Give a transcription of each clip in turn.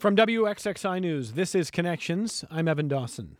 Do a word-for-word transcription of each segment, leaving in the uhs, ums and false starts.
From W X X I News, this is Connections. I'm Evan Dawson.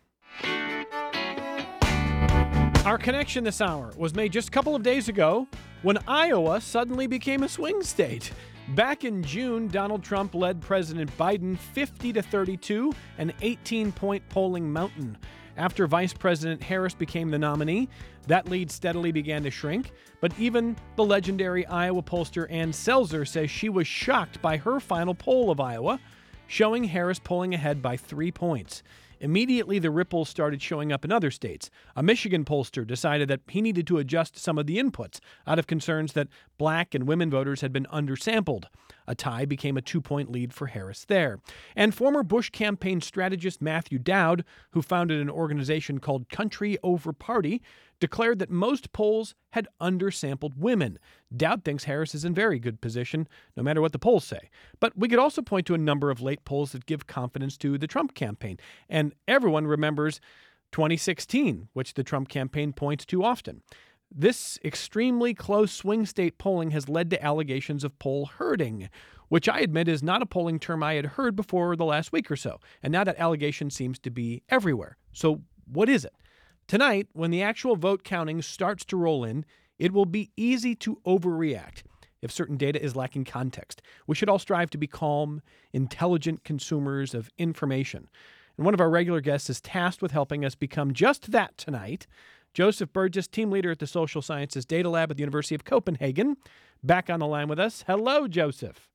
Our connection this hour was made just a couple of days ago when Iowa suddenly became a swing state. Back in June, Donald Trump led President Biden fifty to thirty-two, an eighteen-point polling mountain. After Vice President Harris became the nominee, that lead steadily began to shrink. But even the legendary Iowa pollster Ann Selzer says she was shocked by her final poll of Iowa, showing Harris pulling ahead by three points. Immediately, the ripples started showing up in other states. A Michigan pollster decided that he needed to adjust some of the inputs out of concerns that black and women voters had been undersampled. A tie became a two-point lead for Harris there. And former Bush campaign strategist Matthew Dowd, who founded an organization called Country Over Party, declared that most polls had undersampled women. Dowd thinks Harris is in very good position, no matter what the polls say. But we could also point to a number of late polls that give confidence to the Trump campaign. And everyone remembers twenty sixteen, which the Trump campaign points to often. This extremely close swing state polling has led to allegations of poll herding, which I admit is not a polling term I had heard before the last week or so. And now that allegation seems to be everywhere. So what is it? Tonight, when the actual vote counting starts to roll in, it will be easy to overreact if certain data is lacking context. We should all strive to be calm, intelligent consumers of information. And one of our regular guests is tasked with helping us become just that tonight. Joseph Burgess, team leader at the Social Sciences Data Lab at the University of Copenhagen, back on the line with us. Hello, Joseph.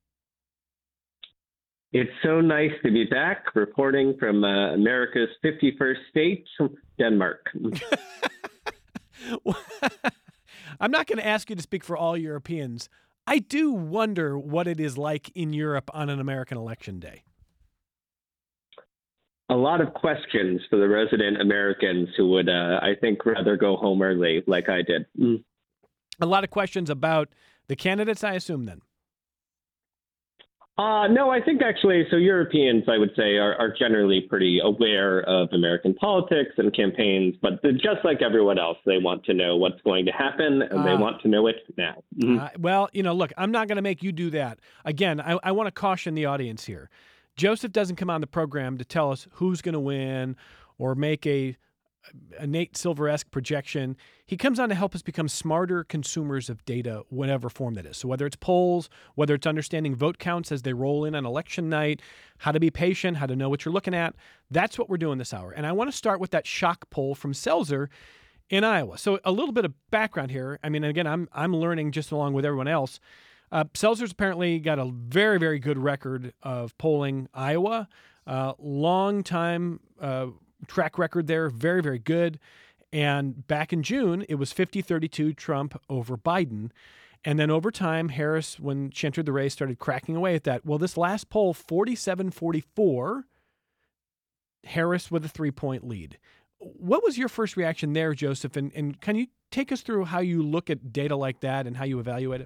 It's so nice to be back reporting from uh, America's fifty-first state, Denmark. I'm not going to ask you to speak for all Europeans. I do wonder what it is like in Europe on an American election day. A lot of questions for the resident Americans who would, uh, I think, rather go home early like I did. Mm. A lot of questions about the candidates, I assume, then. Uh, no, I think actually, so Europeans, I would say, are, are generally pretty aware of American politics and campaigns, but just like everyone else, they want to know what's going to happen, and uh, they want to know it now. Mm-hmm. uh, well, you know, look, I'm not going to make you do that. Again, I, I want to caution the audience here. Joseph doesn't come on the program to tell us who's going to win or make a a Nate Silver-esque projection. He comes on to help us become smarter consumers of data, whatever form that is. So whether it's polls, whether it's understanding vote counts as they roll in on election night, how to be patient, how to know what you're looking at, that's what we're doing this hour. And I want to start with that shock poll from Selzer in Iowa. So a little bit of background here. I mean, again, I'm I'm learning just along with everyone else. Uh, Selzer's apparently got a very, very good record of polling Iowa. Uh, long time uh track record there, very, very good. And back in June, it was fifty thirty-two Trump over Biden. And then over time, Harris, when she entered the race, started cracking away at that. Well, this last poll, forty-seven forty-four, Harris with a three-point lead. What was your first reaction there, Joseph? And, and can you take us through how you look at data like that and how you evaluate it?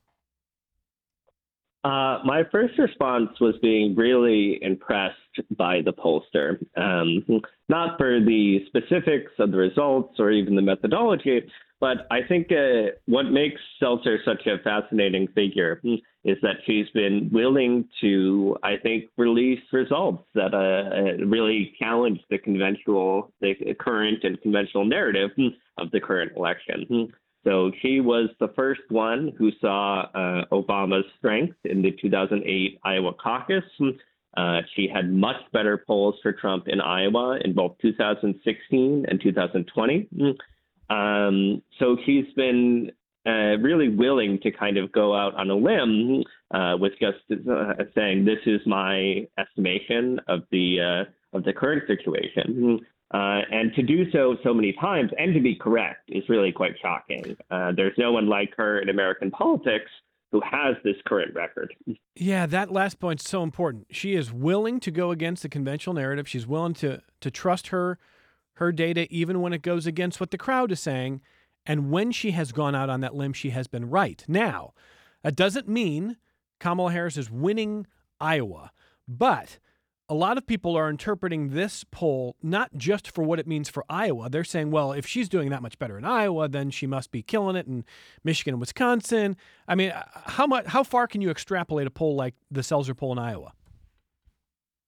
Uh, my first response was being really impressed by the pollster, um, not for the specifics of the results or even the methodology, but I think uh, what makes Selzer such a fascinating figure is that she's been willing to, I think, release results that uh, really challenge the conventional, the current and conventional narrative of the current election. So she was the first one who saw uh, Obama's strength in the two thousand eight Iowa caucus. Uh, she had much better polls for Trump in Iowa in both two thousand sixteen and two thousand twenty. Um, so she's been uh, really willing to kind of go out on a limb uh, with just uh, saying, this is my estimation of the uh, of the current situation. Uh, and to do so so many times and to be correct is really quite shocking. Uh, there's no one like her in American politics who has this current record. Yeah, that last point's so important. She is willing to go against the conventional narrative. She's willing to to trust her her data even when it goes against what the crowd is saying. And when she has gone out on that limb, she has been right. Now, that doesn't mean Kamala Harris is winning Iowa, but a lot of people are interpreting this poll not just for what it means for Iowa. They're saying, well, if she's doing that much better in Iowa, then she must be killing it in Michigan and Wisconsin. I mean, how much, how far can you extrapolate a poll like the Selzer poll in Iowa?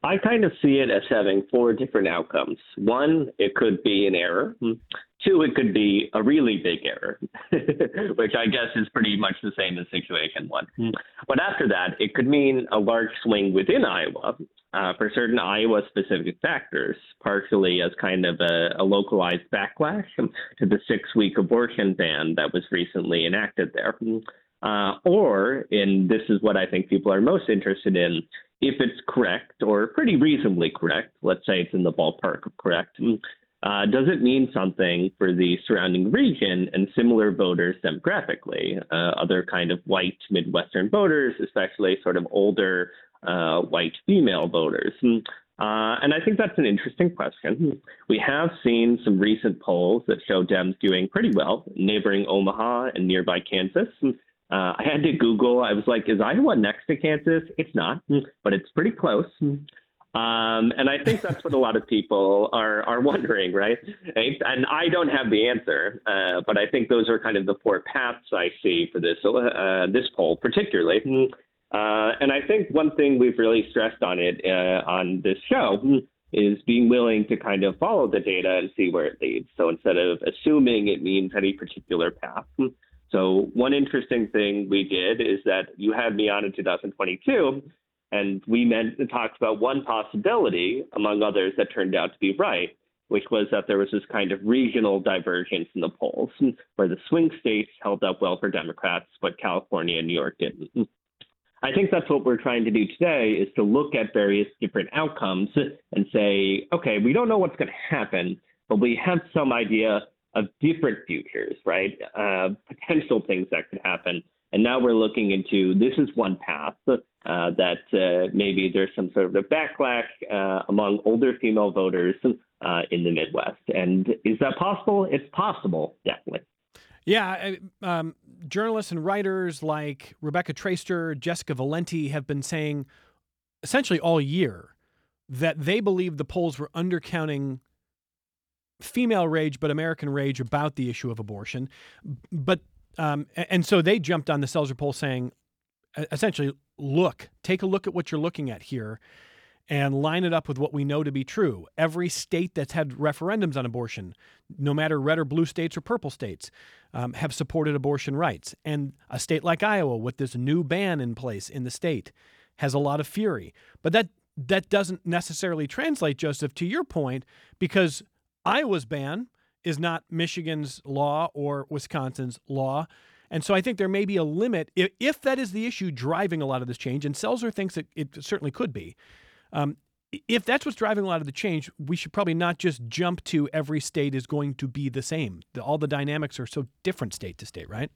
I kind of see it as having four different outcomes. One, it could be an error. Two, it could be a really big error, which I guess is pretty much the same as situation one. But after that, it could mean a large swing within Iowa uh, for certain Iowa-specific factors, partially as kind of a, a localized backlash to the six-week abortion ban that was recently enacted there. Uh, or, and this is what I think people are most interested in, if it's correct or pretty reasonably correct, let's say it's in the ballpark of correct, uh, does it mean something for the surrounding region and similar voters demographically, uh, other kind of white Midwestern voters, especially sort of older uh, white female voters? Uh, and I think that's an interesting question. We have seen some recent polls that show Dems doing pretty well in neighboring Omaha and nearby Kansas. Uh, I had to Google. I was like, is Iowa next to Kansas? It's not, but it's pretty close. Um, and I think that's what a lot of people are are wondering, right? And I don't have the answer, uh, but I think those are kind of the four paths I see for this uh, this poll, particularly. Uh, and I think one thing we've really stressed on it uh, on this show is being willing to kind of follow the data and see where it leads. So instead of assuming it means any particular path. So one interesting thing we did is that you had me on in two thousand twenty-two, and we meant talked about one possibility, among others, that turned out to be right, which was that there was this kind of regional divergence in the polls, where the swing states held up well for Democrats, but California and New York didn't. I think that's what we're trying to do today, is to look at various different outcomes and say, okay, we don't know what's going to happen, but we have some idea of different futures, right? Uh, potential things that could happen. And now we're looking into, this is one path uh, that uh, maybe there's some sort of a backlash uh, among older female voters uh, in the Midwest. And is that possible? It's possible, definitely. Yeah, um, journalists and writers like Rebecca Traister, Jessica Valenti have been saying essentially all year that they believe the polls were undercounting female rage, but American rage about the issue of abortion. But um, and so they jumped on the Selzer poll saying, essentially, look, take a look at what you're looking at here and line it up with what we know to be true. Every state that's had referendums on abortion, no matter red or blue states or purple states, um, have supported abortion rights. And a state like Iowa, with this new ban in place in the state, has a lot of fury. But that that doesn't necessarily translate, Joseph, to your point, because Iowa's ban is not Michigan's law or Wisconsin's law. And so I think there may be a limit, if, if that is the issue driving a lot of this change, and Selzer thinks that it certainly could be. Um, if that's what's driving a lot of the change, we should probably not just jump to every state is going to be the same. The, all the dynamics are so different state to state, right?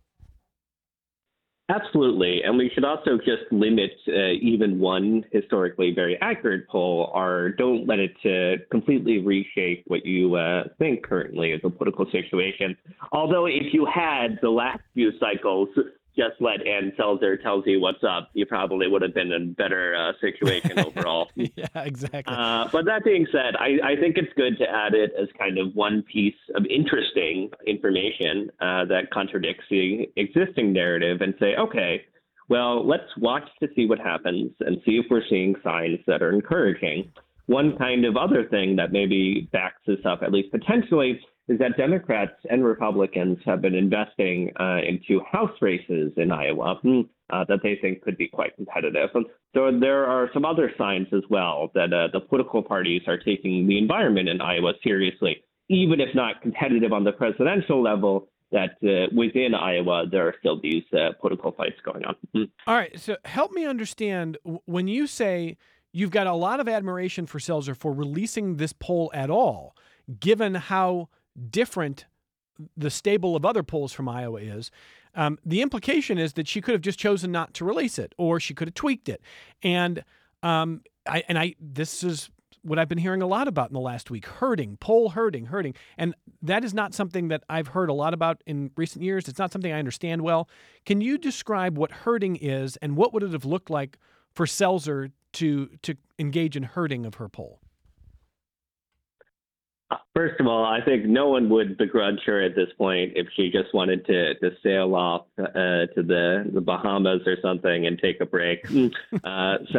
Absolutely. And we should also just limit uh, even one historically very accurate poll, or don't let it uh, completely reshape what you uh, think currently is a political situation. Although if you had the last few cycles just let Ann Selzer tells you what's up, you probably would have been in a better uh, situation overall. Yeah, exactly. Uh, but that being said, I, I think it's good to add it as kind of one piece of interesting information uh, that contradicts the existing narrative and say, okay, well, let's watch to see what happens and see if we're seeing signs that are encouraging. One kind of other thing that maybe backs this up, at least potentially, is that Democrats and Republicans have been investing uh, into House races in Iowa uh, that they think could be quite competitive. And so there are some other signs as well that uh, the political parties are taking the environment in Iowa seriously, even if not competitive on the presidential level, that uh, within Iowa, there are still these uh, political fights going on. All right. So help me understand, when you say you've got a lot of admiration for Selzer for releasing this poll at all, given how different the stable of other polls from Iowa is, um, the implication is that she could have just chosen not to release it, or she could have tweaked it. And um, I and I this is what I've been hearing a lot about in the last week: herding, poll herding, herding. And that is not something that I've heard a lot about in recent years. It's not something I understand well. Can you describe what herding is, and what would it have looked like for Selzer to to engage in herding of her poll? First of all, I think no one would begrudge her at this point if she just wanted to, to sail off uh, to the, the Bahamas or something and take a break. uh, so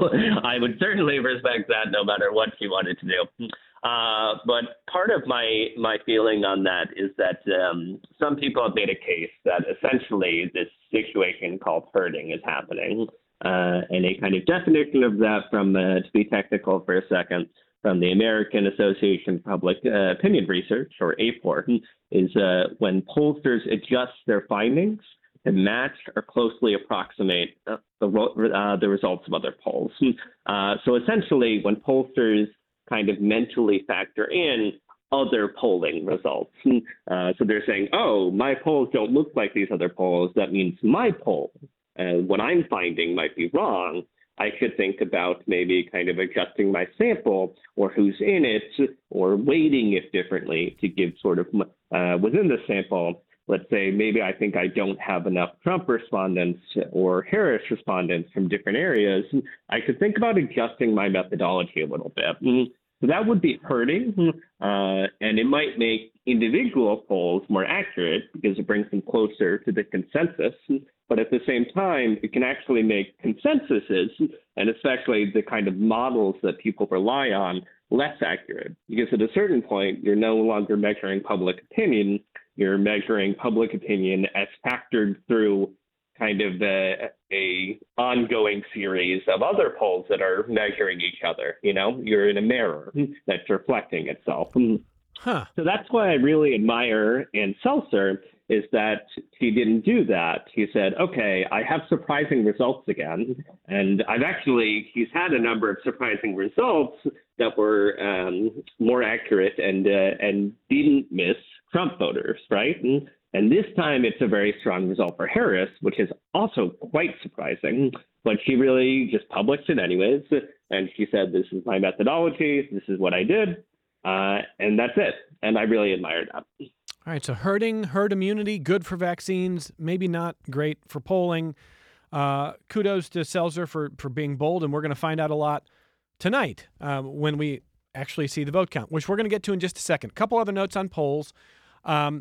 I would certainly respect that no matter what she wanted to do. Uh, but part of my, my feeling on that is that um, some people have made a case that essentially this situation called herding is happening. Uh, and a kind of definition of that from, uh, to be technical for a second, from the American Association for Public uh, Opinion Research, or A P O R, is uh, when pollsters adjust their findings to match or closely approximate uh, the, uh, the results of other polls. Uh, so essentially, when pollsters kind of mentally factor in other polling results, uh, so they're saying, oh, my polls don't look like these other polls, that means my poll, uh, what I'm finding might be wrong. I should think about maybe kind of adjusting my sample or who's in it or weighting it differently to give sort of uh, within the sample. Let's say maybe I think I don't have enough Trump respondents or Harris respondents from different areas. I could think about adjusting my methodology a little bit. So that would be hurting, uh, and it might make individual polls more accurate because it brings them closer to the consensus. But at the same time, it can actually make consensuses, and especially the kind of models that people rely on, less accurate. Because at a certain point, you're no longer measuring public opinion. You're measuring public opinion as factored through kind of a, a ongoing series of other polls that are measuring each other. You know, you're in a mirror that's reflecting itself. Huh. So that's why I really admire Ann Seltzer, is that she didn't do that. She said, okay, I have surprising results again. And I've actually, she's had a number of surprising results that were um, more accurate and uh, and didn't miss Trump voters, right? And, and this time it's a very strong result for Harris, which is also quite surprising. But she really just published it anyways. And she said, this is my methodology. This is what I did. Uh, and that's it. And I really admire that. All right, so herding, herd immunity, good for vaccines, maybe not great for polling. Uh, kudos to Seltzer for, for being bold, and we're going to find out a lot tonight uh, when we actually see the vote count, which we're going to get to in just a second. A couple other notes on polls. Um,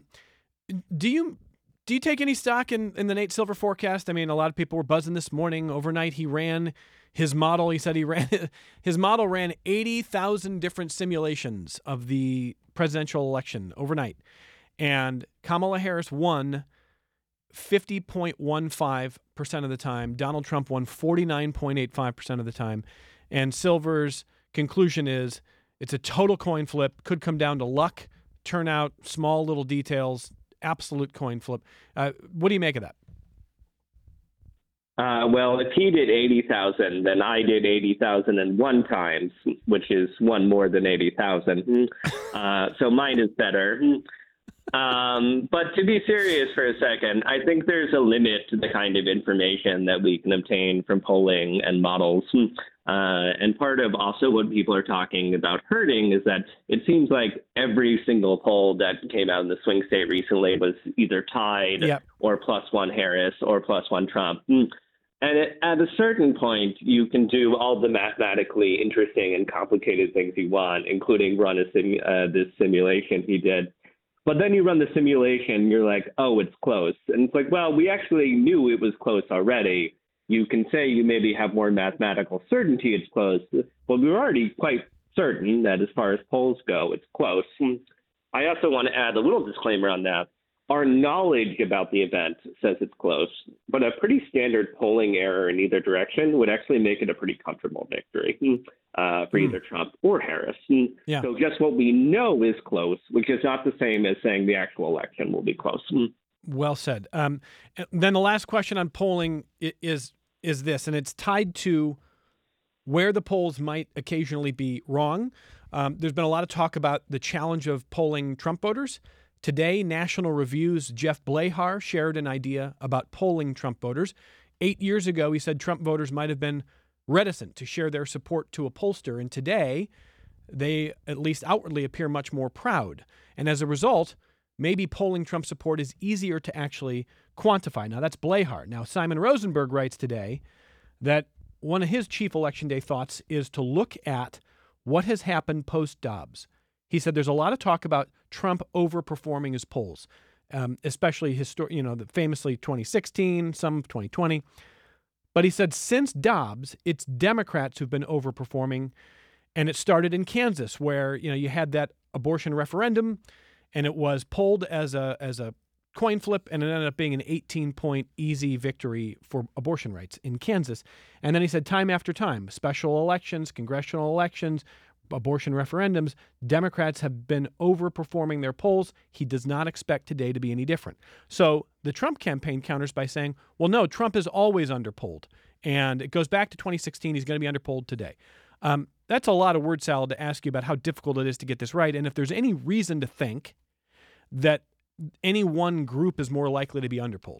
do you do you take any stock in, in the Nate Silver forecast? I mean, a lot of people were buzzing this morning. Overnight, he ran his model. He said he ran his model ran eighty thousand different simulations of the presidential election overnight. And Kamala Harris won fifty point one five percent of the time. Donald Trump won forty-nine point eight five percent of the time. And Silver's conclusion is it's a total coin flip. Could come down to luck, turnout, small little details, absolute coin flip. Uh, what do you make of that? Uh, well, if he did eighty thousand, then I did eighty thousand and one times, which is one more than eighty thousand. Uh, so mine is better. Um, but to be serious for a second, I think there's a limit to the kind of information that we can obtain from polling and models. Uh, and part of also what people are talking about hurting is that it seems like every single poll that came out in the swing state recently was either tied Yep. or plus one Harris or plus one Trump. And it, at a certain point, you can do all the mathematically interesting and complicated things you want, including run a sim, uh, this simulation he did. But then you run the simulation, you're like, oh, it's close. And it's like, well, we actually knew it was close already. You can say you maybe have more mathematical certainty it's close, but we were already quite certain that as far as polls go, it's close. I also want to add a little disclaimer on that. Our knowledge about the event says it's close, but a pretty standard polling error in either direction would actually make it a pretty comfortable victory uh, for mm. either Trump or Harris. Yeah. So just what we know is close, which is not the same as saying the actual election will be close. Well said. Um, then the last question on polling is is this, and it's tied to where the polls might occasionally be wrong. Um, there's been a lot of talk about the challenge of polling Trump voters. Today, National Review's Jeff Blehar shared an idea about polling Trump voters. Eight years ago, he said Trump voters might have been reticent to share their support to a pollster, and today they at least outwardly appear much more proud. And as a result, maybe polling Trump support is easier to actually quantify. Now, that's Blehar. Now, Simon Rosenberg writes today that one of his chief Election Day thoughts is to look at what has happened post-Dobbs. He said there's a lot of talk about Trump overperforming his polls, um, especially histor- you know, the famously twenty sixteen, some of twenty twenty. But he said since Dobbs, it's Democrats who've been overperforming, and it started in Kansas, where you know you had that abortion referendum, and it was polled as a as a coin flip, and it ended up being an eighteen-point easy victory for abortion rights in Kansas. And then he said time after time, special elections, congressional elections, abortion referendums, Democrats have been overperforming their polls. He does not expect today to be any different. So the Trump campaign counters by saying, well, no, Trump is always underpolled. And it goes back to twenty sixteen. He's going to be underpolled today. Um, that's a lot of word salad to ask you about how difficult it is to get this right. And if there's any reason to think that any one group is more likely to be underpolled.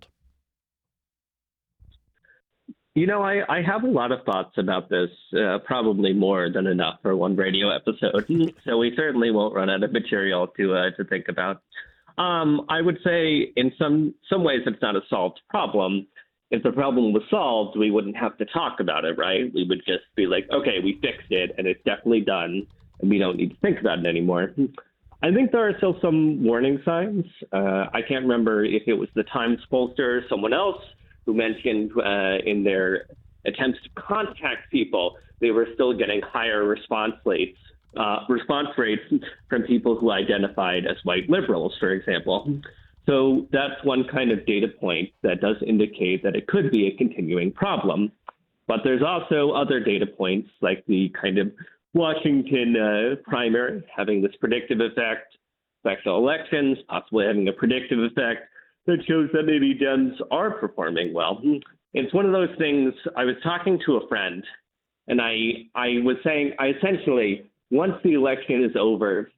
You know, I, I have a lot of thoughts about this, uh, probably more than enough for one radio episode. So we certainly won't run out of material to uh, to think about. Um, I would say in some some ways it's not a solved problem. If the problem was solved, we wouldn't have to talk about it, right? We would just be like, okay, we fixed it and it's definitely done and we don't need to think about it anymore. I think there are still some warning signs. Uh, I can't remember if it was the Times pollster or someone else who mentioned uh, in their attempts to contact people, they were still getting higher response rates, uh, response rates from people who identified as white liberals, for example. So that's one kind of data point that does indicate that it could be a continuing problem. But there's also other data points like the kind of Washington uh, primary having this predictive effect, special elections possibly having a predictive effect that shows that maybe Dems are performing well. It's one of those things. I was talking to a friend, and I I was saying, I essentially, once the election is over,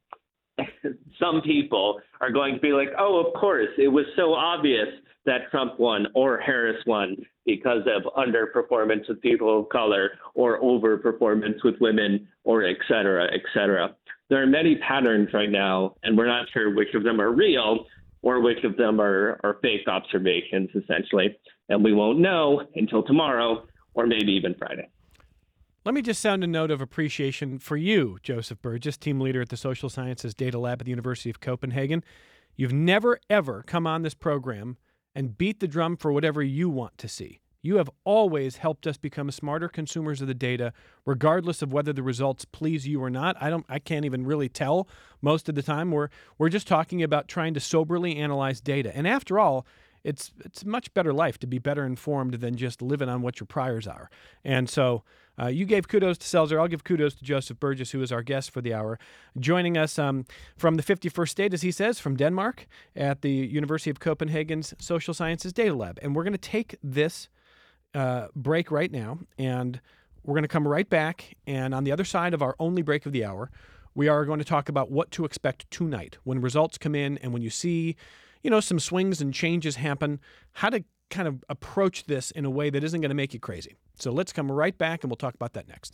some people are going to be like, oh, of course, it was so obvious that Trump won or Harris won because of underperformance with people of color or overperformance with women or et cetera, et cetera. There are many patterns right now, and we're not sure which of them are real or which of them are, are fake observations, essentially. And we won't know until tomorrow or maybe even Friday. Let me just sound a note of appreciation for you, Joseph Burgess, team leader at the Social Sciences Data Lab at the University of Copenhagen. You've never, ever come on this program and beat the drum for whatever you want to see. You have always helped us become smarter consumers of the data, regardless of whether the results please you or not. I don't, I can't even really tell most of the time. We're we're just talking about trying to soberly analyze data. And after all, it's it's a much better life to be better informed than just living on what your priors are. And so uh, you gave kudos to Selzer. I'll give kudos to Joseph Burgess, who is our guest for the hour, joining us um, from the fifty-first state, as he says, from Denmark at the University of Copenhagen's Social Sciences Data Lab. And we're going to take this uh, break right now, and we're going to come right back. And on the other side of our only break of the hour, we are going to talk about what to expect tonight when results come in and when you see, you know, some swings and changes happen, how to kind of approach this in a way that isn't going to make you crazy. So let's come right back and we'll talk about that next.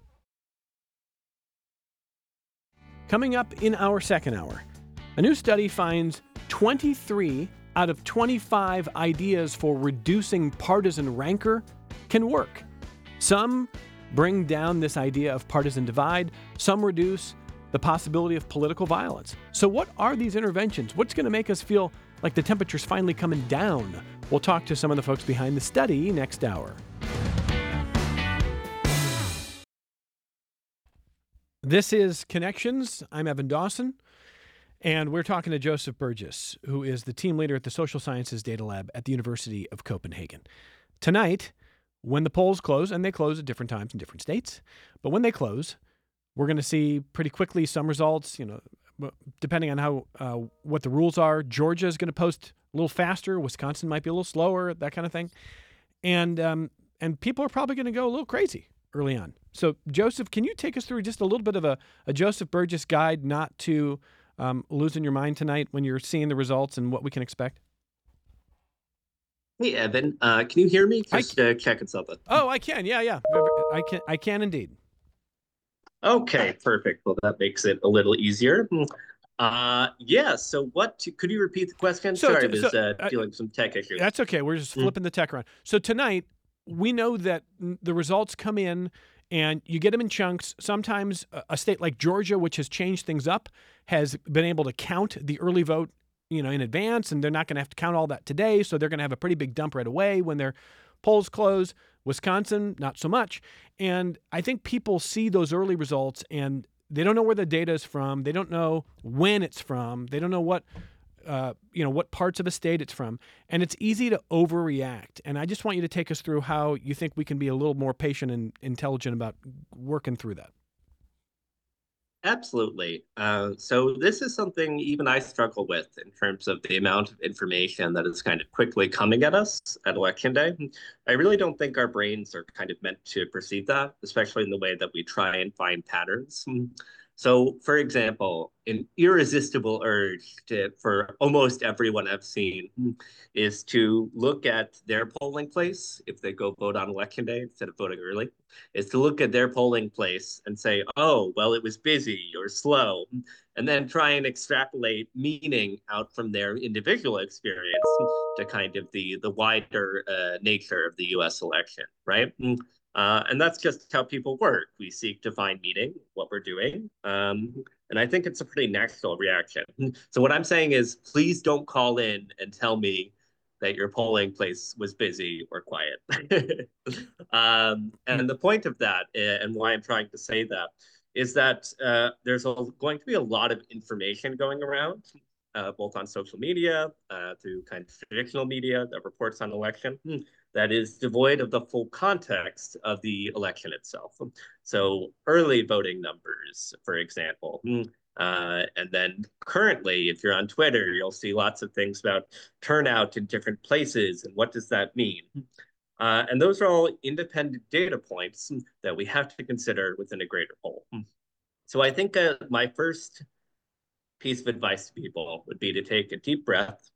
Coming up in our second hour, a new study finds twenty-three out of twenty-five ideas for reducing partisan rancor can work. Some bring down this idea of partisan divide, some reduce the possibility of political violence. So what are these interventions? What's going to make us feel like the temperature's finally coming down? We'll talk to some of the folks behind the study next hour. This is Connections. I'm Evan Dawson, and we're talking to Joseph Burgess, who is the team leader at the Social Sciences Data Lab at the University of Copenhagen. Tonight, when the polls close, and they close at different times in different states, but when they close, we're going to see pretty quickly some results, you know, depending on how uh, what the rules are. Georgia is going to post a little faster. Wisconsin might be a little slower, that kind of thing. And um, and people are probably going to go a little crazy early on. So, Joseph, can you take us through just a little bit of a, a Joseph Burgess guide not to um, losing your mind tonight when you're seeing the results and what we can expect? Hey, Evan, uh, can you hear me? Just I, uh, checking something. Oh, I can. Yeah, yeah. I can. I can indeed. Okay, perfect. Well, that makes it a little easier. Uh, yeah, so what, to, could you repeat the question? So, Sorry, I was so, uh, dealing with some tech issues. That's okay. We're just flipping mm. the tech around. So tonight, we know that the results come in And you get them in chunks. Sometimes a state like Georgia, which has changed things up, has been able to count the early vote, you know, in advance, and they're not going to have to count all that today. So they're going to have a pretty big dump right away when their polls close. Wisconsin, not so much. And I think people see those early results and they don't know where the data is from. They don't know when it's from. They don't know what, uh, you know, what parts of a state it's from. And it's easy to overreact. And I just want you to take us through how you think we can be a little more patient and intelligent about working through that. Absolutely. Uh, so this is something even I struggle with in terms of the amount of information that is kind of quickly coming at us at Election Day. I really don't think our brains are kind of meant to perceive that, especially in the way that we try and find patterns. So, for example, an irresistible urge to, for almost everyone I've seen is to look at their polling place if they go vote on Election Day instead of voting early, is to look at their polling place and say, oh, well, it was busy or slow, and then try and extrapolate meaning out from their individual experience to kind of the, the wider uh, nature of the U S election, right? Uh, and that's just how people work. We seek to find meaning, what we're doing. Um, and I think it's a pretty natural reaction. So what I'm saying is, please don't call in and tell me that your polling place was busy or quiet. um, and the point of that, and why I'm trying to say that, is that uh, there's a, going to be a lot of information going around, uh, both on social media, uh, through kind of traditional media that reports on election, that is devoid of the full context of the election itself. So early voting numbers, for example. Uh, and then currently, if you're on Twitter, you'll see lots of things about turnout in different places and what does that mean. Uh, and those are all independent data points that we have to consider within a greater whole. So I think uh, my first piece of advice to people would be to take a deep breath.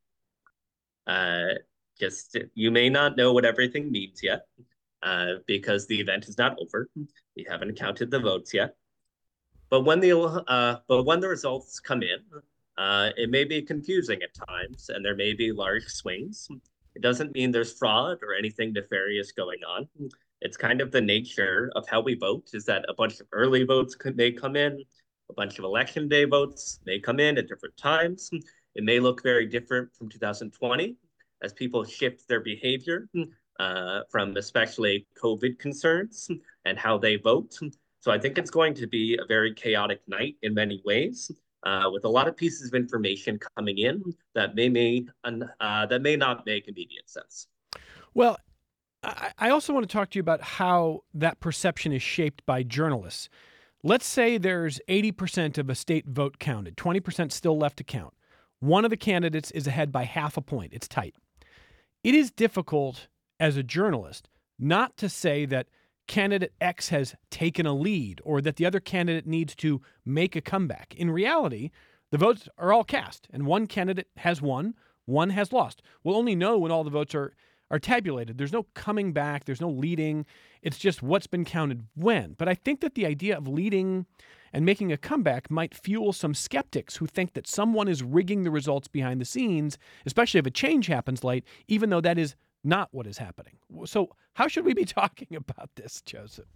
Uh, Just, you may not know what everything means yet uh, because the event is not over. We haven't counted the votes yet. But when the uh, but when the results come in, uh, it may be confusing at times, and there may be large swings. It doesn't mean there's fraud or anything nefarious going on. It's kind of the nature of how we vote, is that a bunch of early votes could, may come in, a bunch of election day votes may come in at different times. It may look very different from two thousand twenty as people shift their behavior uh, from especially COVID concerns and how they vote. So I think it's going to be a very chaotic night in many ways, uh, with a lot of pieces of information coming in that may, may, uh, that may not make immediate sense. Well, I also want to talk to you about how that perception is shaped by journalists. Let's say there's eighty percent of a state vote counted, twenty percent still left to count. One of the candidates is ahead by half a point. It's tight. It is difficult as a journalist not to say that candidate X has taken a lead or that the other candidate needs to make a comeback. In reality, the votes are all cast, and one candidate has won, one has lost. We'll only know when all the votes are, are tabulated. There's no coming back. There's no leading. It's just what's been counted when. But I think that the idea of leading and making a comeback might fuel some skeptics who think that someone is rigging the results behind the scenes, especially if a change happens late, even though that is not what is happening. So how should we be talking about this, Joseph?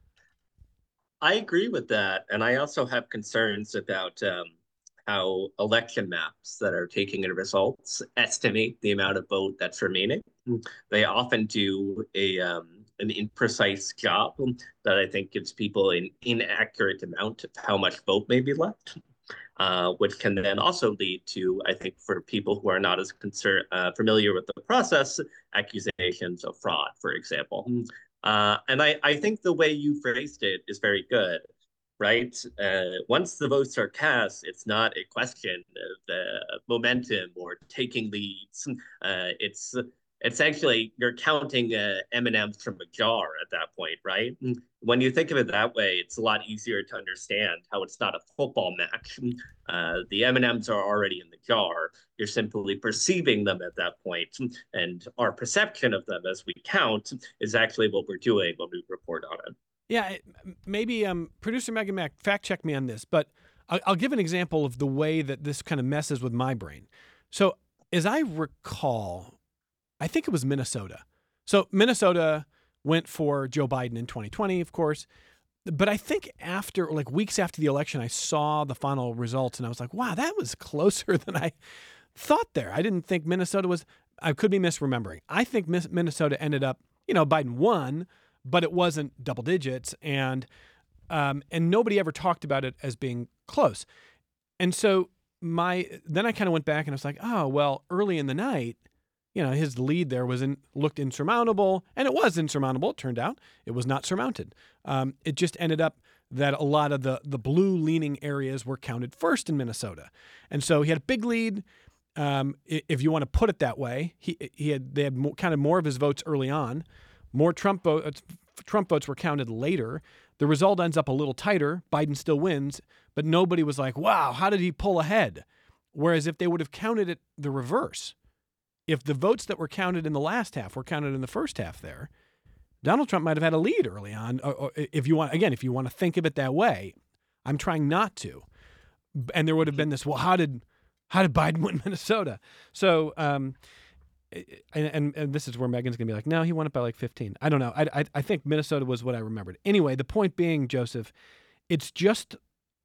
I agree with that. And I also have concerns about um, how election maps that are taking in results estimate the amount of vote that's remaining. They often do a um, an imprecise job that I think gives people an inaccurate amount of how much vote may be left, uh, which can then also lead to, I think, for people who are not as concerned, uh, familiar with the process, accusations of fraud, for example. Uh, and I, I think the way you phrased it is very good, right? Uh, once the votes are cast, it's not a question of uh, momentum or taking leads. Uh, it's It's actually, you're counting uh, M and M's from a jar at that point, right? When you think of it that way, it's a lot easier to understand how it's not a football match. Uh, the M and M's are already in the jar. You're simply perceiving them at that point, and our perception of them as we count is actually what we're doing when we report on it. Yeah, maybe um, producer Megan Mack, fact check me on this, but I'll, I'll give an example of the way that this kind of messes with my brain. So as I recall, I think it was Minnesota. So Minnesota went for Joe Biden in twenty twenty, of course. but I think after, like weeks after the election, I saw the final results and I was like, wow, that was closer than I thought there. I didn't think Minnesota was, I could be misremembering. I think Minnesota ended up, you know, Biden won, but it wasn't double digits. And, um, and nobody ever talked about it as being close. And so my, then I kind of went back and I was like, oh, well, early in the night, you know, his lead there was in, looked insurmountable, and it was insurmountable. It turned out it was not surmounted. Um, it just ended up that a lot of the the blue leaning areas were counted first in Minnesota, and so he had a big lead. Um, if you want to put it that way, he he had they had more, counted more of his votes early on. More Trump votes Trump votes were counted later. The result ends up a little tighter. Biden still wins, but nobody was like, "Wow, how did he pull ahead?" Whereas if they would have counted it the reverse. If the votes that were counted in the last half were counted in the first half there, Donald Trump might have had a lead early on. Or, or if you want, again, if you want to think of it that way, I'm trying not to. And there would have been this, well, how did how did Biden win Minnesota? So, um, and, and, and this is where Megan's going to be like, no, he won it by like fifteen. I don't know. I, I, I think Minnesota was what I remembered. Anyway, the point being, Joseph, it's just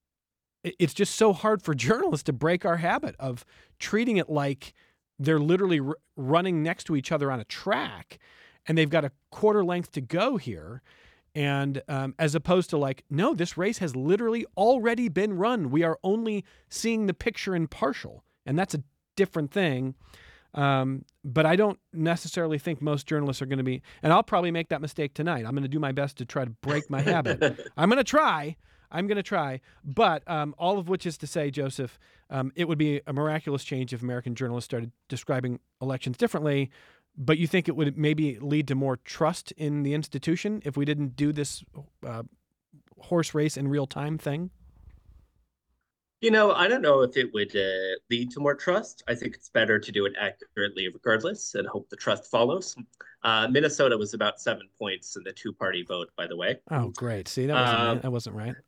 it's just so hard for journalists to break our habit of treating it like they're literally r- running next to each other on a track, and they've got a quarter length to go here. And um, as opposed to like, no, this race has literally already been run. We are only seeing the picture in partial, and that's a different thing. Um, but I don't necessarily think most journalists are going to be, and I'll probably make that mistake tonight. I'm going to do my best to try to break my habit. I'm going to try. I'm going to try, but um, all of which is to say, Joseph, um, it would be a miraculous change if American journalists started describing elections differently, but you think it would maybe lead to more trust in the institution if we didn't do this uh, horse race in real time thing? You know, I don't know if it would uh, lead to more trust. I think it's better to do it accurately regardless and hope the trust follows. Uh, Minnesota was about seven points in the two-party vote, by the way. Oh, great. See, that wasn't Um, right. That wasn't right.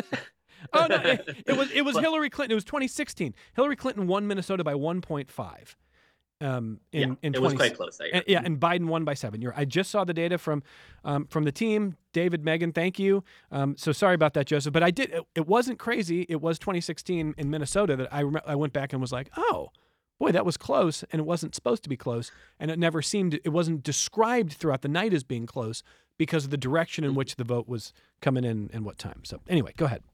oh, no, it, it was it was But- Hillary Clinton. It was twenty sixteen. Hillary Clinton won Minnesota by one point five. Um, in, yeah, in it was twenty quite close. I And, yeah, and Biden won by seven. You're, I just saw the data from um, from the team. David, Megan, thank you. Um, so sorry about that, Joseph. But I did. It, it wasn't crazy. It was twenty sixteen in Minnesota that I rem- I went back and was like, oh, boy, that was close, and it wasn't supposed to be close, and it never seemed. It wasn't described throughout the night as being close because of the direction in which the vote was coming in and what time. So anyway, go ahead.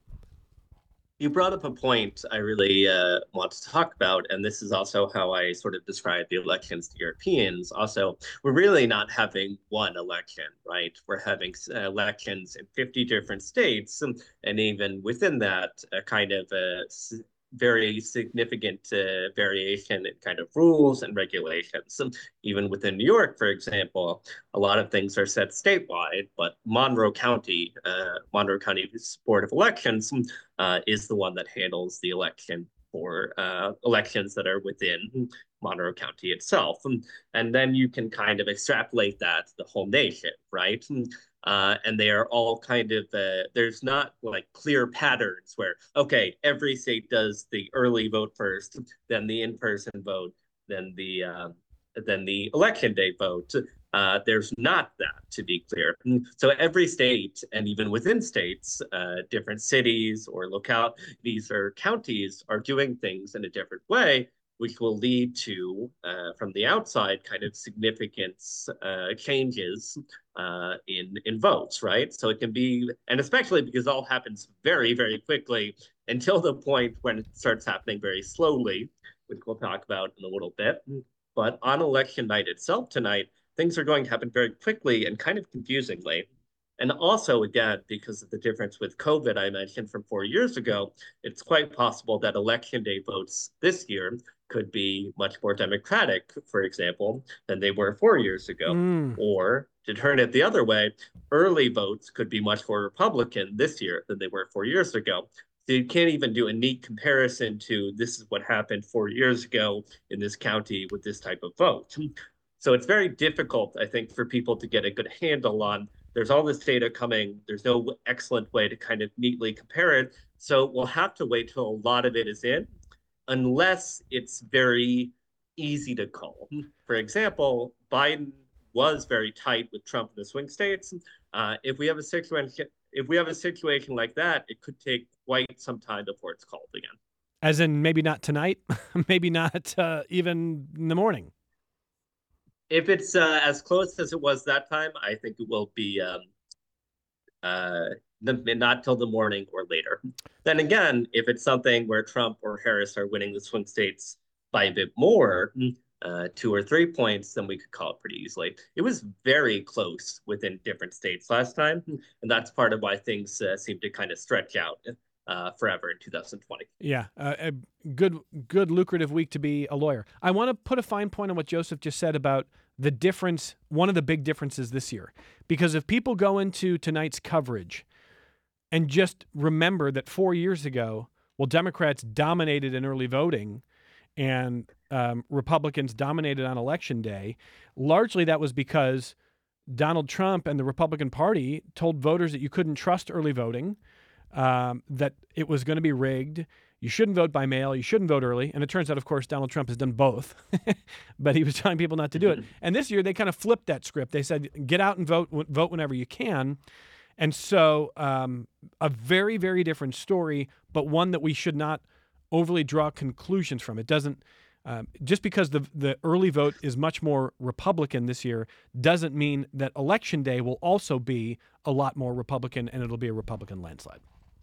You brought up a point I really uh, want to talk about, and this is also how I sort of describe the elections to Europeans. Also, we're really not having one election, right? We're having uh, elections in fifty different states, and, and even within that, a kind of a s- very significant uh, variation in kind of rules and regulations. And even within New York, for example, a lot of things are set statewide, but Monroe County, uh, Monroe County Board of Elections uh, is the one that handles the election for uh, elections that are within Monroe County itself. And, and then you can kind of extrapolate that to the whole nation, right? Uh, and they are all kind of, uh, there's not like clear patterns where, okay, every state does the early vote first, then the in-person vote, then the uh, then the election day vote. Uh, there's not that, to be clear. So every state, and even within states, uh, different cities or localities or counties are doing things in a different way, which will lead to, uh, from the outside, kind of significant uh, changes uh, in in votes, right? So it can be, and especially because it all happens very, very quickly until the point when it starts happening very slowly, which we'll talk about in a little bit. But on election night itself tonight, things are going to happen very quickly and kind of confusingly. And also, again, because of the difference with COVID I mentioned from four years ago, it's quite possible that election day votes this year could be much more Democratic, for example, than they were four years ago. Mm. Or to turn it the other way, early votes could be much more Republican this year than they were four years ago. So you can't even do a neat comparison to this is what happened four years ago in this county with this type of vote. So it's very difficult, I think, for people to get a good handle on. There's all this data coming. There's no excellent way to kind of neatly compare it. So we'll have to wait till a lot of it is in, unless it's very easy to call. For example, Biden was very tight with Trump in the swing states. Uh, if we have a situation if we have a situation like that, it could take quite some time before it's called again. As in maybe not tonight, maybe not uh, even in the morning. If it's uh, as close as it was that time, I think it will be um, uh, not till the morning or later. Then again, if it's something where Trump or Harris are winning the swing states by a bit more, uh, two or three points, then we could call it pretty easily. It was very close within different states last time, and that's part of why things uh, seem to kind of stretch out uh, forever in two thousand twenty. Yeah, uh, a good, good, lucrative week to be a lawyer. I want to put a fine point on what Joseph just said about the difference, one of the big differences this year, because if people go into tonight's coverage and just remember that four years ago, well, Democrats dominated in early voting and um, Republicans dominated on election day, largely that was because Donald Trump and the Republican Party told voters that you couldn't trust early voting, um, that it was going to be rigged. You shouldn't vote by mail. You shouldn't vote early. And it turns out, of course, Donald Trump has done both, but he was telling people not to do it. And this year they kind of flipped that script. They said, get out and vote, vote whenever you can. And so um, a very, very different story, but one that we should not overly draw conclusions from. It doesn't, um, just because the, the early vote is much more Republican this year doesn't mean that election day will also be a lot more Republican and it'll be a Republican landslide.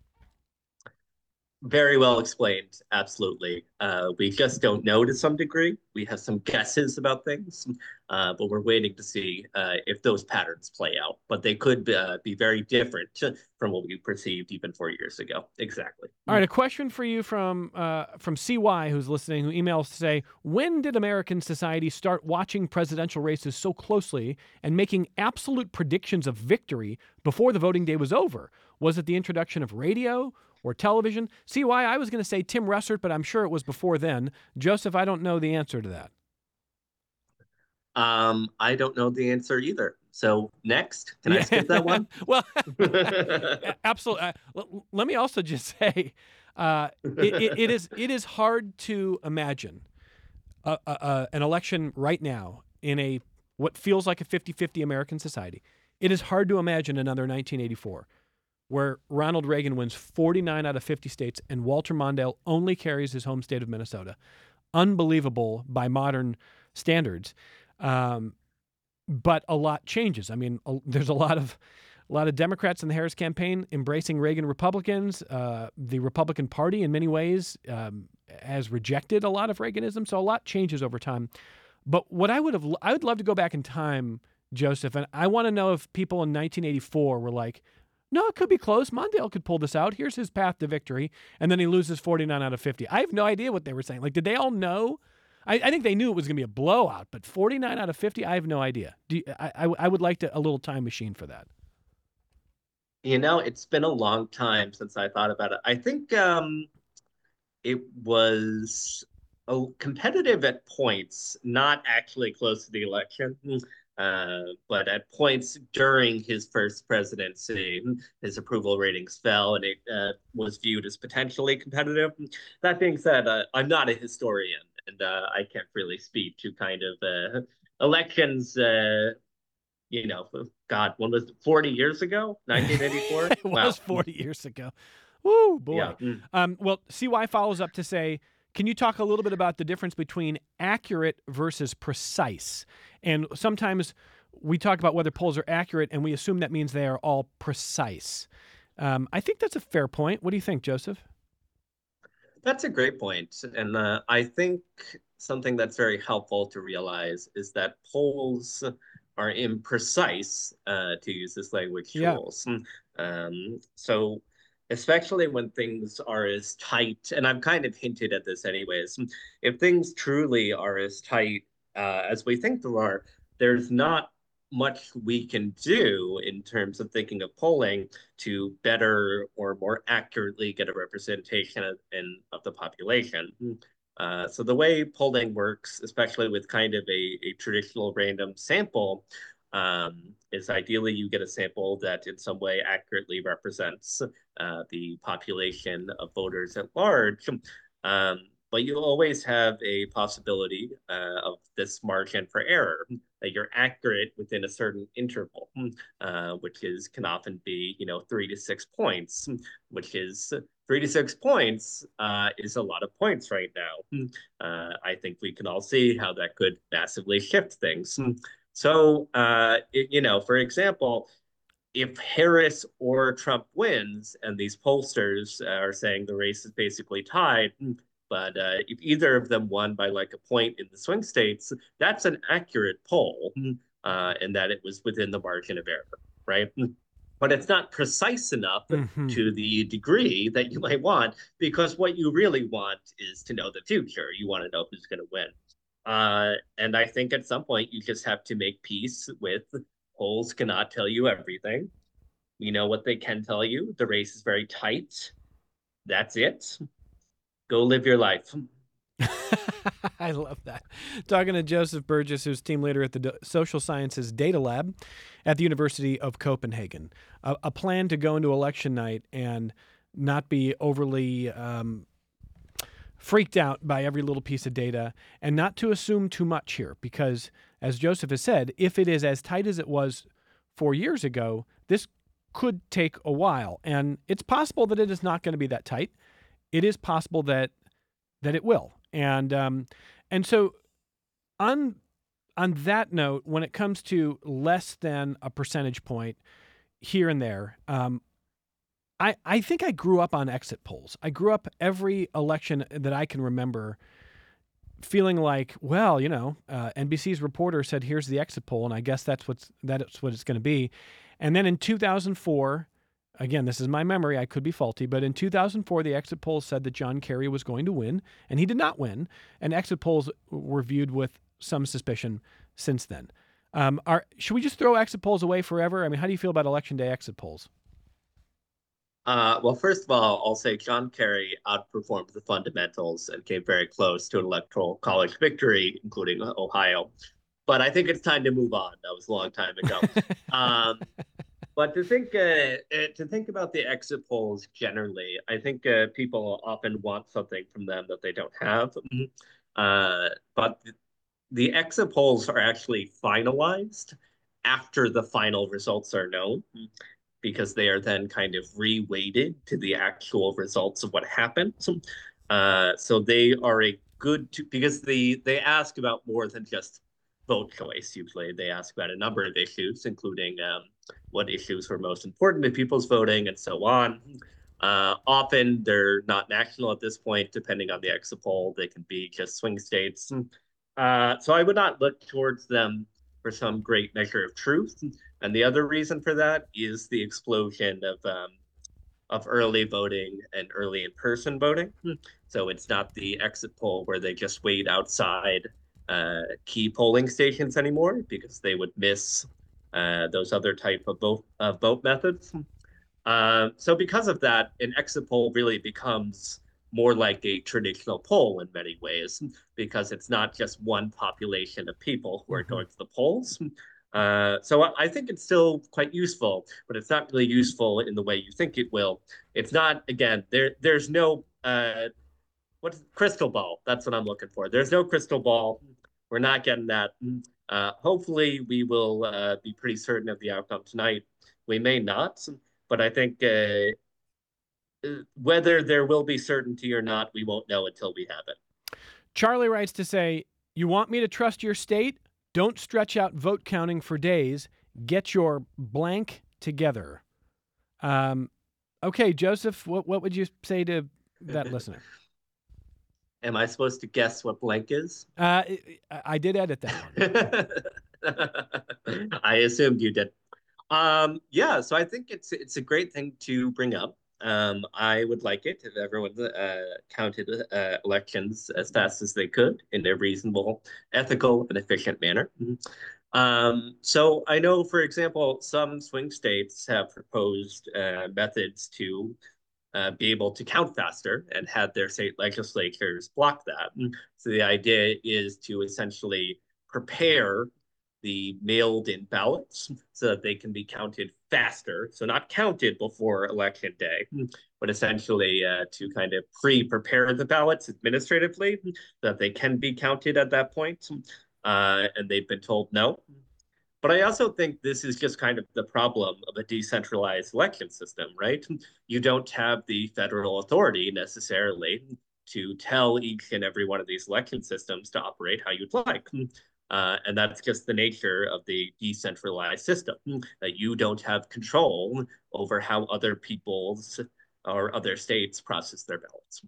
Very well explained. Absolutely. Uh, we just don't know to some degree. We have some guesses about things, uh, but we're waiting to see uh, if those patterns play out. But they could uh, be very different from what we perceived even four years ago. Exactly. All right. A question for you from uh, from C Y, who's listening, who emails to say, when did American society start watching presidential races so closely and making absolute predictions of victory before the voting day was over? Was it the introduction of radio or television? C Y, I was going to say Tim Russert, but I'm sure it was before then. Joseph, I don't know the answer to that. Um, I don't know the answer either. So next, can yeah. I skip that one? Well, absolutely. Uh, l- let me also just say, uh, it, it, it is it is hard to imagine a, a, a, an election right now in a what feels like a fifty-fifty American society. It is hard to imagine another nineteen eighty-four. Where Ronald Reagan wins forty-nine out of fifty states and Walter Mondale only carries his home state of Minnesota. Unbelievable by modern standards. Um, but a lot changes. I mean, a, there's a lot of a lot of Democrats in the Harris campaign embracing Reagan Republicans. Uh, the Republican Party, in many ways, um, has rejected a lot of Reaganism. So a lot changes over time. But what I would have, I would love to go back in time, Joseph, and I want to know if people in nineteen eighty-four were like, no, it could be close. Mondale could pull this out. Here's his path to victory. And then he loses forty-nine out of fifty. I have no idea what they were saying. Like, did they all know? I, I think they knew it was going to be a blowout, but forty-nine out of fifty, I have no idea. Do you, I, I, I would like to, a little time machine for that. You know, it's been a long time since I thought about it. I think um, it was a competitive at points, not actually close to the election. Uh, but at points during his first presidency, his approval ratings fell and it uh, was viewed as potentially competitive. That being said, uh, I'm not a historian and uh, I can't really speak to kind of uh, elections, uh, you know, God, when was it, forty years ago? nineteen eighty-four? It wow. was forty years ago. Woo, boy. Yeah. Mm. Um, well, C Y follows up to say, can you talk a little bit about the difference between accurate versus precise? And sometimes we talk about whether polls are accurate, and we assume that means they are all precise. Um, I think that's a fair point. What do you think, Joseph? That's a great point. And uh, I think something that's very helpful to realize is that polls are imprecise, uh, to use this language tools. Yeah. Um, so especially when things are as tight, and I've kind of hinted at this anyways, if things truly are as tight uh, as we think there are, there's not much we can do in terms of thinking of polling to better or more accurately get a representation of, in, of the population. Uh, so the way polling works, especially with kind of a, a traditional random sample, um, is ideally you get a sample that in some way accurately represents uh, the population of voters at large. Um, but you always have a possibility uh, of this margin for error. that you're accurate within a certain interval, uh, which is can often be, you know, three to six points, which is three to six points uh, is a lot of points right now. Uh, I think we can all see how that could massively shift things. So, uh, it, you know, for example, if Harris or Trump wins, and these pollsters are saying the race is basically tied, but uh, if either of them won by like a point in the swing states, that's an accurate poll, uh, and that it was within the margin of error, right? But it's not precise enough mm-hmm. to the degree that you might want, because what you really want is to know the future. You want to know who's going to win. Uh, and I think at some point you just have to make peace with polls cannot tell you everything. We know what they can tell you. The race is very tight. That's it. Go live your life. I love that. Talking to Joseph Burgess, who's team leader at the D- Social Sciences Data Lab at the University of Copenhagen. A, a plan to go into election night and not be overly um, freaked out by every little piece of data, and not to assume too much here, because as Joseph has said, if it is as tight as it was four years ago, this could take a while. And it's possible that it is not going to be that tight. It is possible that that it will. And um, and so on on that note, when it comes to less than a percentage point here and there, um, I, I think I grew up on exit polls. I grew up every election that I can remember feeling like, well, you know, uh, N B C's reporter said, here's the exit poll, and I guess that's what's that's what it's going to be. And then in two thousand four, again, this is my memory, I could be faulty, but in two thousand four, the exit polls said that John Kerry was going to win, and he did not win. And exit polls were viewed with some suspicion since then. Um, are should we just throw exit polls away forever? I mean, how do you feel about Election Day exit polls? Uh, well, first of all, I'll say John Kerry outperformed the fundamentals and came very close to an electoral college victory, including Ohio. But I think it's time to move on. That was a long time ago. um, but to think uh, to think about the exit polls generally, I think uh, people often want something from them that they don't have. Uh, but the exit polls are actually finalized after the final results are known, because they are then kind of re-weighted to the actual results of what happened. Uh, so they are a good, to, because they, they ask about more than just vote choice. Usually they ask about a number of issues, including um, what issues were most important to people's voting and so on. Uh, often they're not national at this point, depending on the exit poll. They can be just swing states. Uh, so I would not look towards them for some great measure of truth. And the other reason for that is the explosion of um, of early voting and early in-person voting. So it's not the exit poll where they just wait outside uh, key polling stations anymore, because they would miss uh, those other type of vote, uh, vote methods. Uh, so because of that, an exit poll really becomes more like a traditional poll in many ways, because it's not just one population of people who are going to the polls. Uh, so I think it's still quite useful, but it's not really useful in the way you think it will. It's not, again, there. There's no, uh, what's crystal ball? That's what I'm looking for. There's no crystal ball. We're not getting that. Uh, hopefully we will uh, be pretty certain of the outcome tonight. We may not, but I think uh, whether there will be certainty or not, we won't know until we have it. Charlie writes to say, you want me to trust your state? Don't stretch out vote counting for days. Get your blank together. Um, okay, Joseph, what, what would you say to that listener? Am I supposed to guess what blank is? Uh, I did edit that one. I assumed you did. Um, yeah, so I think it's it's a great thing to bring up. Um, I would like it if everyone uh, counted uh, elections as fast as they could in a reasonable, ethical, and efficient manner. Um, so I know, for example, some swing states have proposed uh, methods to uh, be able to count faster and had their state legislatures block that. So the idea is to essentially prepare the mailed-in ballots so that they can be counted faster. So not counted before election day, but essentially uh, to kind of pre-prepare the ballots administratively so that they can be counted at that point. uh, and they've been told no. But I also think this is just kind of the problem of a decentralized election system, right? You don't have the federal authority necessarily to tell each and every one of these election systems to operate how you'd like. Uh, and that's just the nature of the decentralized system, that you don't have control over how other people's or other states process their ballots.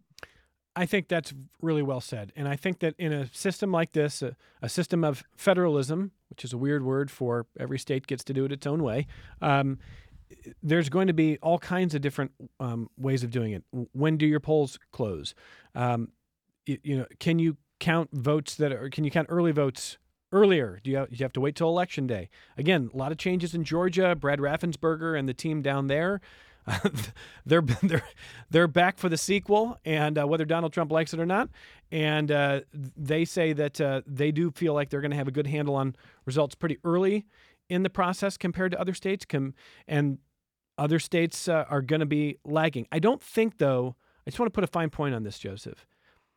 I think that's really well said. And I think that in a system like this, a, a system of federalism, which is a weird word for every state gets to do it its own way, um, there's going to be all kinds of different um, ways of doing it. When do your polls close? Um, you, you know, can you count votes that are, can you count early votes earlier? Do you have, do you have to wait till election day? Again, a lot of changes in Georgia. Brad Raffensperger and the team down there, uh, they're they're they're back for the sequel, and uh, whether Donald Trump likes it or not, and uh, they say that uh, they do feel like they're going to have a good handle on results pretty early in the process compared to other states, com- and other states uh, are going to be lagging. I don't think, though. I just want to put a fine point on this, Joseph.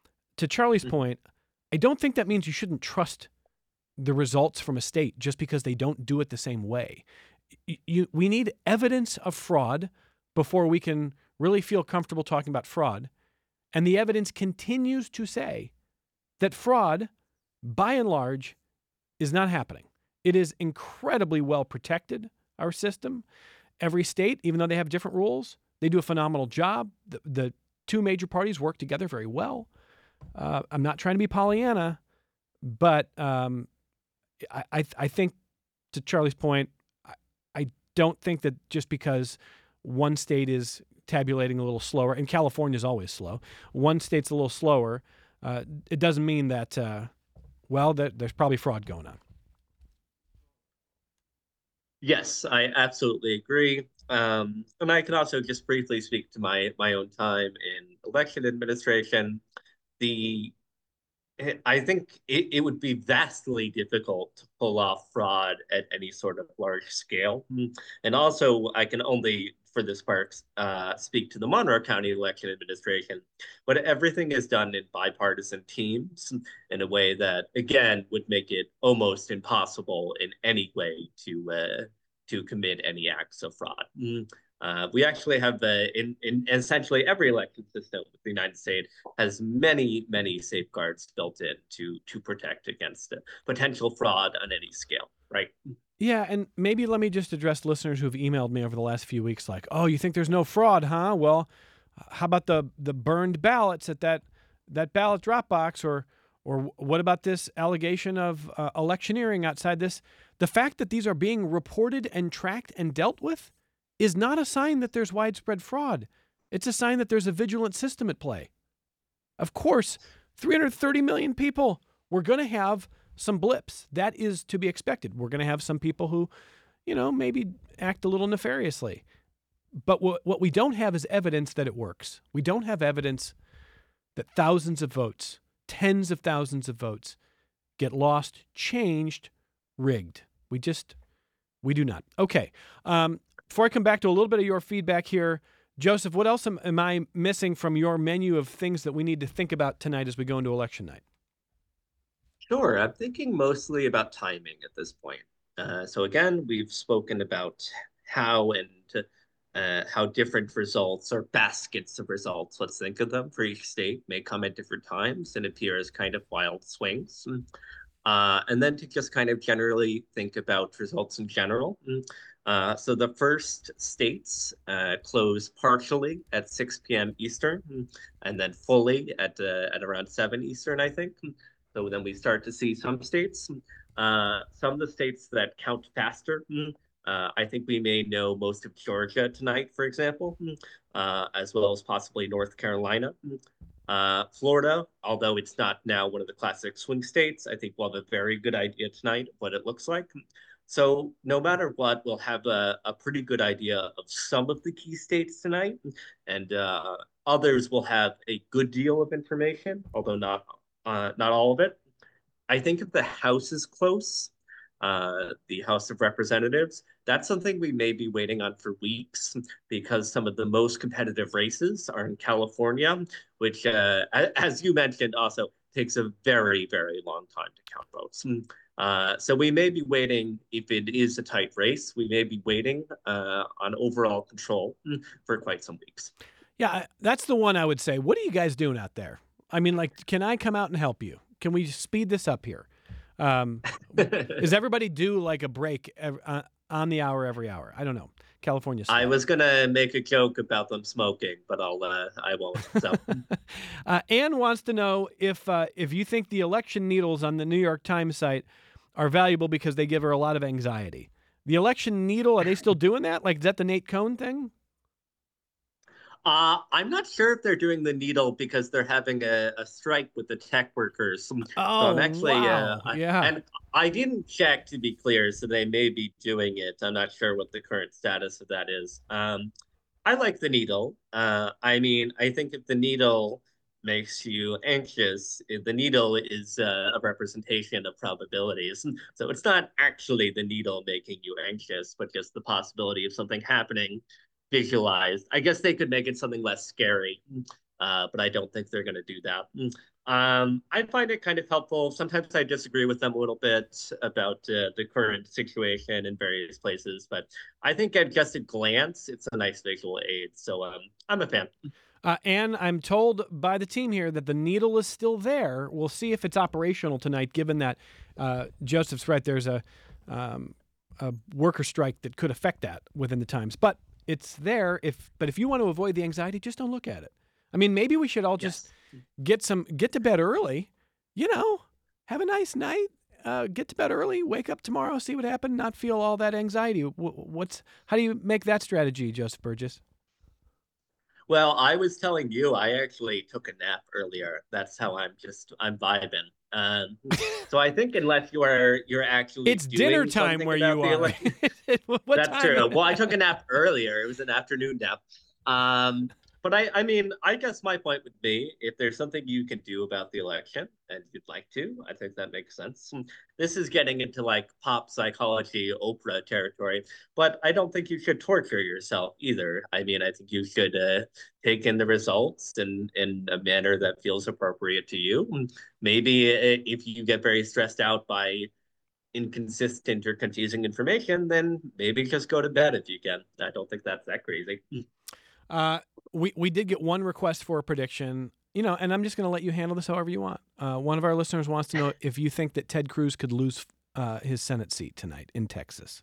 To Charlie's mm-hmm. point, I don't think that means you shouldn't trust the results from a state just because they don't do it the same way. You, you, we need evidence of fraud before we can really feel comfortable talking about fraud. And the evidence continues to say that fraud, by and large, is not happening. It is incredibly well protected, our system. Every state, even though they have different rules, they do a phenomenal job. The, the two major parties work together very well. Uh, I'm not trying to be Pollyanna, but um, I, I, I think, to Charlie's point, I, I don't think that just because one state is tabulating a little slower, and California is always slow, one state's a little slower, uh, it doesn't mean that, uh, well, that there's probably fraud going on. Yes, I absolutely agree. Um, and I can also just briefly speak to my my own time in election administration. The I think it, it would be vastly difficult to pull off fraud at any sort of large scale. And also, I can only, for this part, uh, speak to the Monroe County election administration, but everything is done in bipartisan teams in a way that, again, would make it almost impossible in any way to uh, to commit any acts of fraud. Uh, we actually have the in, in essentially every election system in the United States has many, many safeguards built in to to protect against potential fraud on any scale, right? Yeah, and maybe let me just address listeners who've emailed me over the last few weeks like, oh, you think there's no fraud, huh? Well, how about the the burned ballots at that that ballot drop box, or or what about this allegation of uh, electioneering outside this? The fact that these are being reported and tracked and dealt with is not a sign that there's widespread fraud. It's a sign that there's a vigilant system at play. Of course, three hundred thirty million people, we're going to have some blips. That is to be expected. We're going to have some people who, you know, maybe act a little nefariously. But what, what we don't have is evidence that it works. We don't have evidence that thousands of votes, tens of thousands of votes, get lost, changed, rigged. We just, we do not. Okay. Um, Before I come back to a little bit of your feedback here, Joseph, what else am, am I missing from your menu of things that we need to think about tonight as we go into election night? Sure. I'm thinking mostly about timing at this point. Uh, so again, we've spoken about how and uh, how different results or baskets of results, let's think of them, for each state may come at different times and appear as kind of wild swings. Uh, and then to just kind of generally think about results in general. Uh, so the first states uh, close partially at six p.m. Eastern, and then fully at uh, at around seven Eastern, I think. So then we start to see some states, uh, some of the states that count faster. Uh, I think we may know most of Georgia tonight, for example, uh, as well as possibly North Carolina. Uh, Florida, although it's not now one of the classic swing states, I think we'll have a very good idea tonight of what it looks like. So no matter what, we'll have a, a pretty good idea of some of the key states tonight, and uh, others will have a good deal of information, although not uh, not all of it. I think if the House is close, uh, the House of Representatives, that's something we may be waiting on for weeks because some of the most competitive races are in California, which, uh, as you mentioned, also takes a very, very long time to count votes. Uh, so we may be waiting, if it is a tight race, we may be waiting uh, on overall control for quite some weeks. Yeah, that's the one I would say. What are you guys doing out there? I mean, like, can I come out and help you? Can we speed this up here? Um, is everybody due like a break every, uh, on the hour every hour? I don't know. California style. I was gonna make a joke about them smoking, but I'll uh, I won't. So. uh, Anne wants to know if uh, if you think the election needles on the New York Times site are valuable because they give her a lot of anxiety. The election needle, are they still doing that? Like, is that the Nate Cohn thing? Uh, I'm not sure if they're doing the needle because they're having a, a strike with the tech workers. Oh, so I'm actually, wow. uh, yeah. I, and I didn't check, to be clear, so they may be doing it. I'm not sure what the current status of that is. Um, I like the needle. Uh, I mean, I think if the needle makes you anxious, the needle is uh, a representation of probabilities. So it's not actually the needle making you anxious, but just the possibility of something happening visualized. I guess they could make it something less scary, uh, but I don't think they're going to do that. Um, I find it kind of helpful. Sometimes I disagree with them a little bit about uh, the current situation in various places, but I think at just a glance, it's a nice visual aid. So um, I'm a fan. Uh, and I'm told by the team here that the needle is still there. We'll see if it's operational tonight, given that uh, Joseph's right. There's a, um, a worker strike that could affect that within the Times. But it's there. If but if you want to avoid the anxiety, just don't look at it. I mean, maybe we should all just yes. get some get to bed early. You know, have a nice night. Uh, get to bed early. Wake up tomorrow. See what happened. Not feel all that anxiety. What's how do you make that strategy, Joseph Burgess? Well, I was telling you, I actually took a nap earlier. That's how I'm just I'm vibing. Um, so I think unless you are you're actually it's dinner time where you are. what That's time true. Well, I took a nap earlier. It was an afternoon nap. Um, but I, I mean, I guess my point would be, if there's something you can do about the election and you'd like to, I think that makes sense. This is getting into like pop psychology, Oprah territory, but I don't think you should torture yourself either. I mean, I think you should uh, take in the results in, in a manner that feels appropriate to you. Maybe if you get very stressed out by inconsistent or confusing information, then maybe just go to bed if you can. I don't think that's that crazy. Uh, we, we did get one request for a prediction, you know, and I'm just going to let you handle this however you want. Uh, one of our listeners wants to know if you think that Ted Cruz could lose uh, his Senate seat tonight in Texas.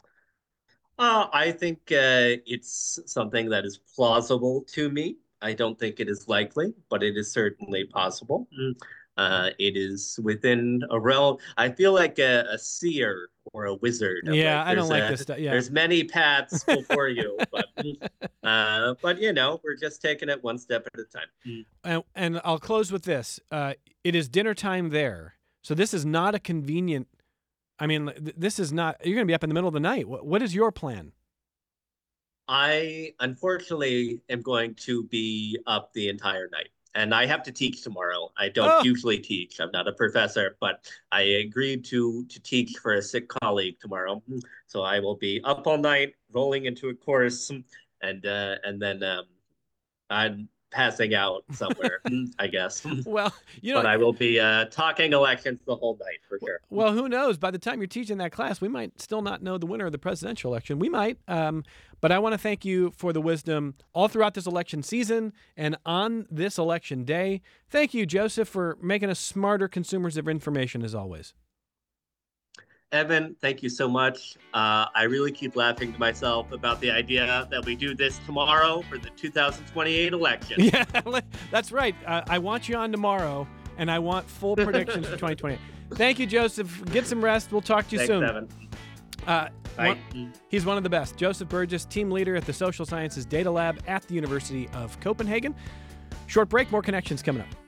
Uh, I think uh, it's something that is plausible to me. I don't think it is likely, but it is certainly possible. Uh, it is within a realm. I feel like a, a seer or a wizard. Yeah, like, I don't like a, this stuff. Yeah. There's many paths before you, but uh, but you know, we're just taking it one step at a time. And, and I'll close with this. Uh, it is dinner time there, so this is not a convenient. I mean, this is not. You're going to be up in the middle of the night. What, what is your plan? I unfortunately am going to be up the entire night. And I have to teach tomorrow. I don't oh. usually teach. I'm not a professor, but I agreed to to teach for a sick colleague tomorrow. So I will be up all night, rolling into a course, and uh, and then um, I'm passing out somewhere, I guess. Well, you know, but I will be uh, talking elections the whole night for sure. Well, who knows? By the time you're teaching that class, we might still not know the winner of the presidential election. We might. Um, but I want to thank you for the wisdom all throughout this election season and on this election day. Thank you, Joseph, for making us smarter consumers of information as always. Evan, thank you so much. Uh, I really keep laughing to myself about the idea that we do this tomorrow for the two thousand twenty-eight election. Yeah, that's right. Uh, I want you on tomorrow, and I want full predictions for twenty twenty-eight. Thank you, Joseph. Get some rest. We'll talk to you Thanks, soon. Evan. Uh, Bye. One, he's one of the best. Joseph Burgess, team leader at the Social Sciences Data Lab at the University of Copenhagen. Short break, more connections coming up.